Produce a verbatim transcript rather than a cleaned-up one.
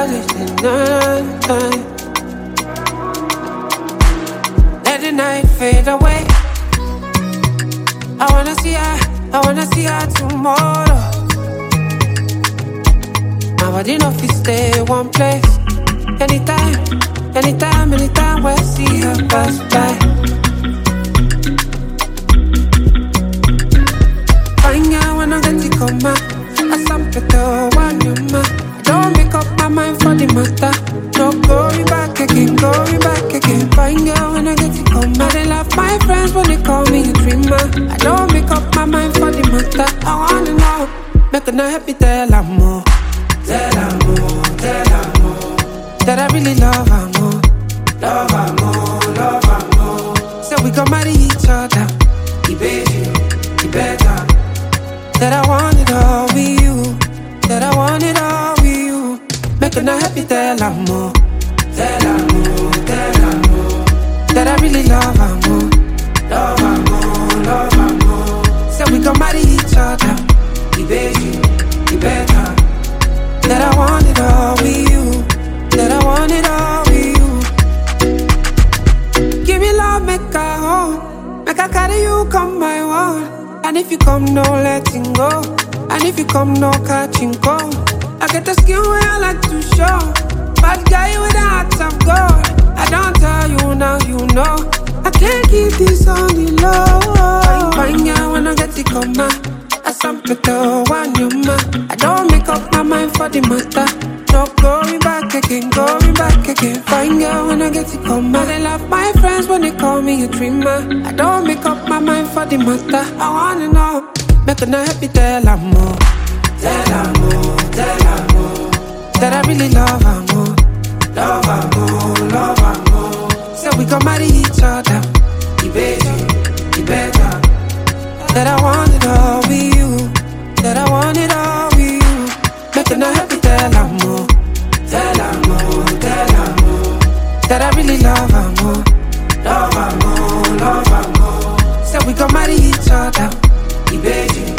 this night. Let the night fade away. I wanna see her, I wanna see her tomorrow. My body no fit stay one place. Anytime, anytime, anytime when I see her pass by. Fine girl when I get to come out, I sample the one you ma. Don't make up my mind for the matter. No going back again, going back again. Fine girl when I get to come out. I love my friends when they call me a dreamer. I don't make up my mind for the matter. I wanna know, make her not happy, tell her more. Tell her more, tell her more. That I really love her more. Love her more, love her more. So we gon' marry each other. He bet you, he better. That I want it all with you. That I want it all with you. Make her not happy, tell her more. Tell her more, tell her more. That I really love her more. Love her more, love her more. So we gon' marry each other. He bet you, he better. That I want it all with you. That I want it all with you. Give me love, make her home. Make her carry you, come my one. And if you come, no letting go. And if you come, no catching cold. I get the skin where I like to show. Bad guy with a heart of gold. I don't tell you now, you know. I can't keep this on the low. Fine, fine girl when I get to come out. I sample the one you ma. I don't make up my mind for the matter. No going back again, going back again. Fine girl when I get to come out. I love my friends when they call me a dreamer. I don't make up my mind for the matter. I wanna know, make her not happy, tell her more. Tell her more, tell her more. That I really love her more. Love her more, love her more. So we gon' marry each other. He bet you, he better. That I want it all with you. That I want it all with you. Make her not happy, tell her more. Tell her more, tell her more. That I really love her more. Love her more, love her more. So we gon' marry each other. He bet you.